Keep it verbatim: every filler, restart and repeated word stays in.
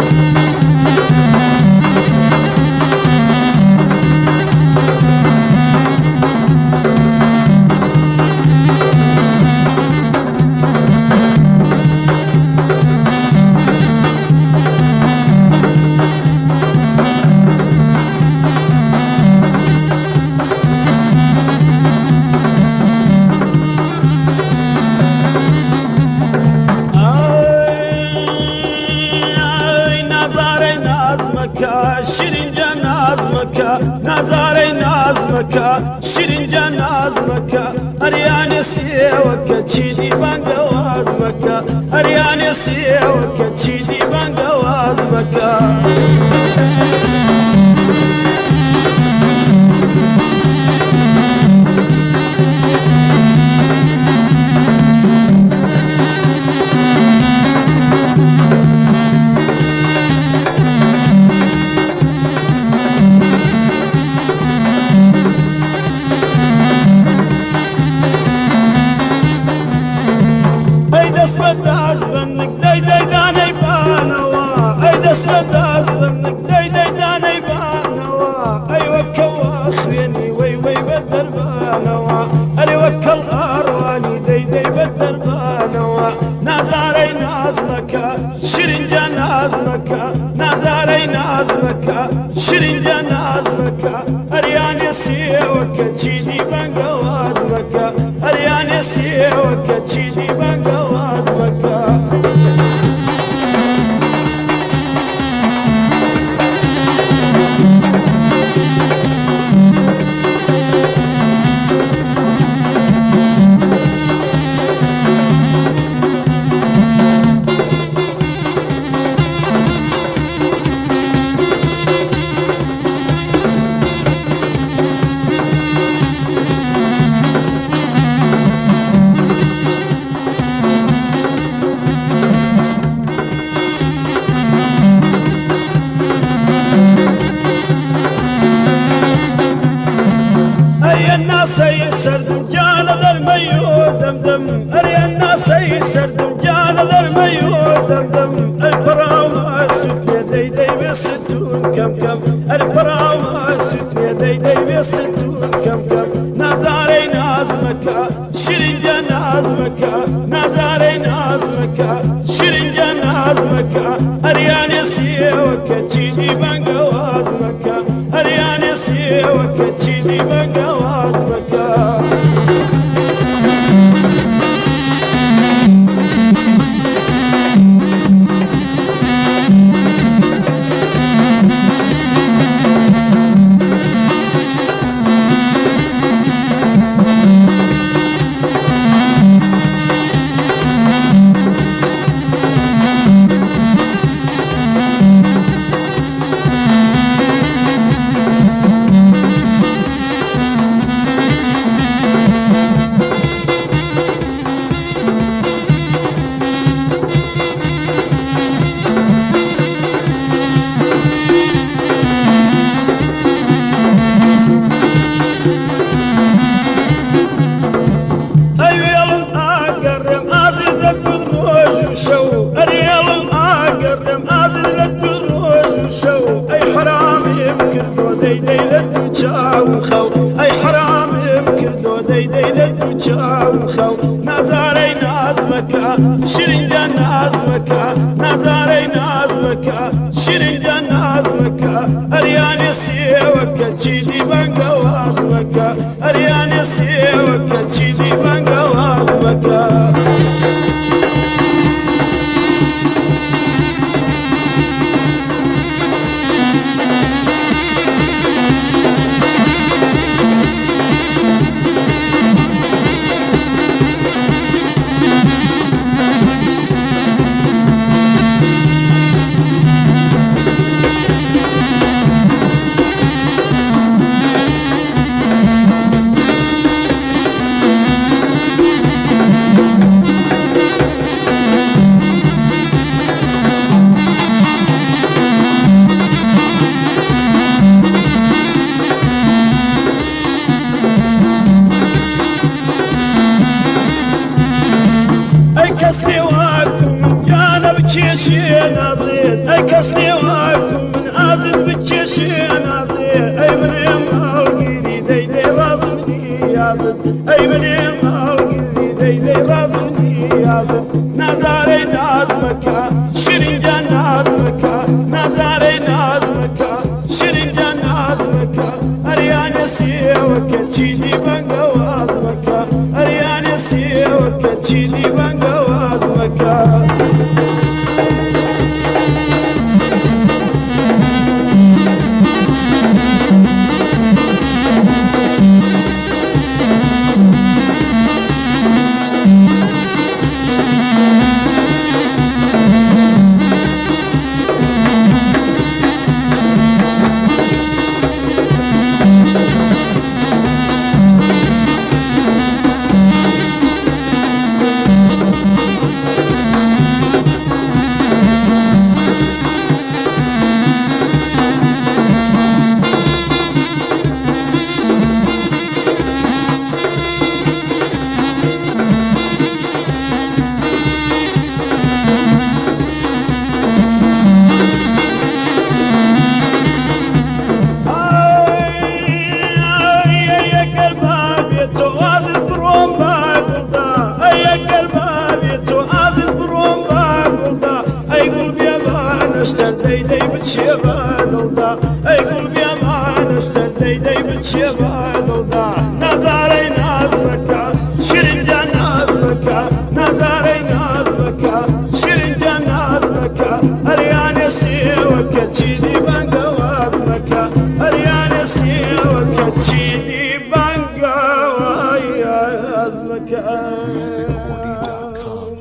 شیرینجا نازمکە نازارەی نازمەکە شیرینجا نازمەکە ئەریانێ سێوەکە چیدی بانگە وازمەکە ئەریانێ سێوەکە چیدی بانگە وازمەکە شیرینجا نازمەکە نازارەی نازمەکە شیرینجا نازمەکە ئەریانێ سێوەکە چیدی بانگە وازمەکە ئەریانێ سێوەکە چیدی بانگە وازمەکە الناسي سردم جال درميو دمدم أري الناسي سردم جال درميو دمدم البراو ما سوت يدي دي بستون كم كم البراو ما سوت يدي دي بستون كم كم نازاري نازمكا شيرينجا نازمكا نازاري نازمكا شيرينجا نازمكا أرياني سيوكا تشيدي بانغا وازمكا أرياني سيوكا تشيدي بانغا وازمكا أي حرام يمكردو دي دي لدو جاو خو نازاري نازمكا شيرينجا نازمكا نازاري نازمكا شيرينجا نازمكا أرياني سيوكا تشيدي بانغا وازمكا أرياني سيوكا تشيدي بانغا وازمكا أي كسني واكم من عزيز بتشي نازي أي من يمالقيني دي دي رازني يازن أي من يمالقيني دي دي رازني يازن نازاري ناز مكة شرنجا ناز مكة نازاري ناز مكة شرنجا ناز مكة أرياني سيوكا تشيني بانقا واز مكة أرياني سيوكا تشيني بانقا واز مكة دي دي بتشيبا دودا اي قلبي امان اشتر دي دي بتشيبا دودا نازاري ناز مكة شرنجا ناز مكة نازاري ناز مكة شرنجا ناز مكة ارياني سيوكا تشيدي بانقا واز مكة ارياني سيوكا تشيدي بانقا واز مكة